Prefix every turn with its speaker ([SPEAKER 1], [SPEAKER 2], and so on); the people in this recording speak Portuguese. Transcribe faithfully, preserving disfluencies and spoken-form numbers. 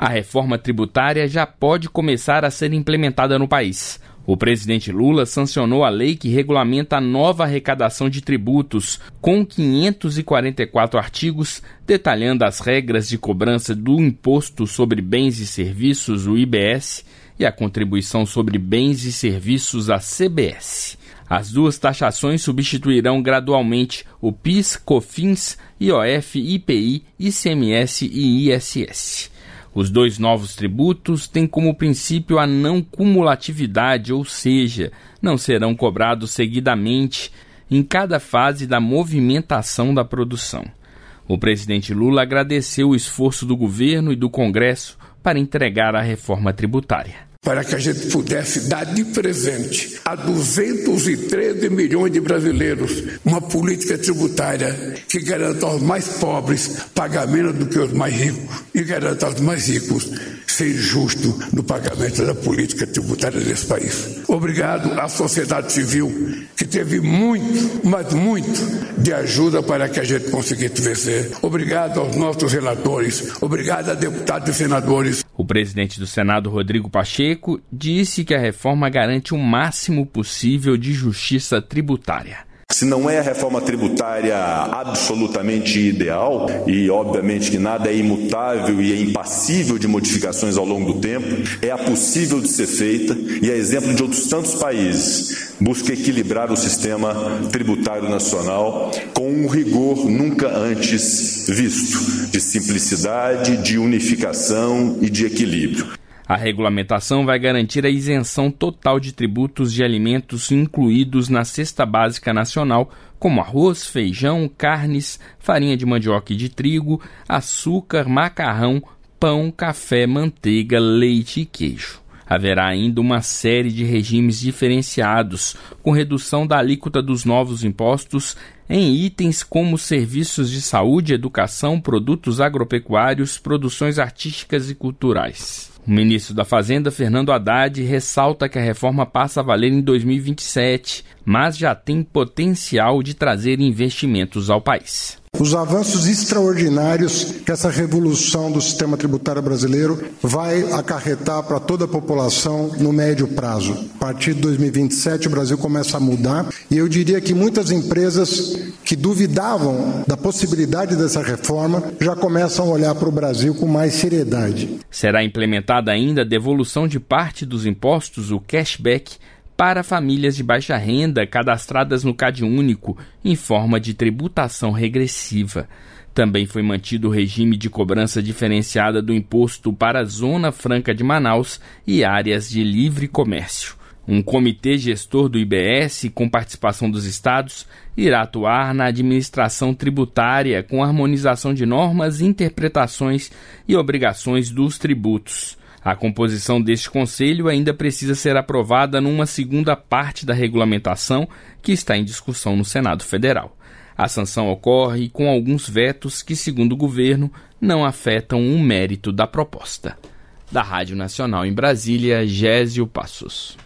[SPEAKER 1] A reforma tributária já pode começar a ser implementada no país. O presidente Lula sancionou a lei que regulamenta a nova arrecadação de tributos, com quinhentos e quarenta e quatro artigos, detalhando as regras de cobrança do Imposto sobre Bens e Serviços, o I B S, e a Contribuição sobre Bens e Serviços, a C B S. As duas taxações substituirão gradualmente o PIS, COFINS, I O F, I P I, I C M S e I S S. Os dois novos tributos têm como princípio a não cumulatividade, ou seja, não serão cobrados seguidamente em cada fase da movimentação da produção. O presidente Lula agradeceu o esforço do governo e do Congresso para entregar a reforma tributária.
[SPEAKER 2] Para que a gente pudesse dar de presente a duzentos e treze milhões de brasileiros uma política tributária que garanta aos mais pobres pagar menos do que os mais ricos e garanta aos mais ricos ser justo no pagamento da política tributária desse país. Obrigado à sociedade civil, que teve muito, mas muito de ajuda para que a gente conseguisse vencer. Obrigado aos nossos relatores, obrigado a deputados e senadores.
[SPEAKER 1] O presidente do Senado, Rodrigo Pacheco, disse que a reforma garante o máximo possível de justiça tributária.
[SPEAKER 3] Se não é a reforma tributária absolutamente ideal, e obviamente que nada é imutável e é impassível de modificações ao longo do tempo, é a possível de ser feita e é exemplo de outros tantos países. Busca equilibrar o sistema tributário nacional com um rigor nunca antes visto, de simplicidade, de unificação e de equilíbrio.
[SPEAKER 1] A regulamentação vai garantir a isenção total de tributos de alimentos incluídos na cesta básica nacional, como arroz, feijão, carnes, farinha de mandioca e de trigo, açúcar, macarrão, pão, café, manteiga, leite e queijo. Haverá ainda uma série de regimes diferenciados, com redução da alíquota dos novos impostos em itens como serviços de saúde, educação, produtos agropecuários, produções artísticas e culturais. O ministro da Fazenda, Fernando Haddad, ressalta que a reforma passa a valer em dois mil e vinte e sete, mas já tem potencial de trazer investimentos ao país.
[SPEAKER 4] Os avanços extraordinários que essa revolução do sistema tributário brasileiro vai acarretar para toda a população no médio prazo. A partir de dois mil e vinte e sete, o Brasil começa a mudar e eu diria que muitas empresas que duvidavam da possibilidade dessa reforma já começam a olhar para o Brasil com mais seriedade.
[SPEAKER 1] Será implementada ainda a devolução de parte dos impostos, o cashback, para famílias de baixa renda cadastradas no CadÚnico em forma de tributação regressiva. Também foi mantido o regime de cobrança diferenciada do imposto para a Zona Franca de Manaus e áreas de livre comércio. Um comitê gestor do I B S, com participação dos estados, irá atuar na administração tributária com harmonização de normas, interpretações e obrigações dos tributos. A composição deste conselho ainda precisa ser aprovada numa segunda parte da regulamentação que está em discussão no Senado Federal. A sanção ocorre com alguns vetos que, segundo o governo, não afetam o mérito da proposta. Da Rádio Nacional em Brasília, Gésio Passos.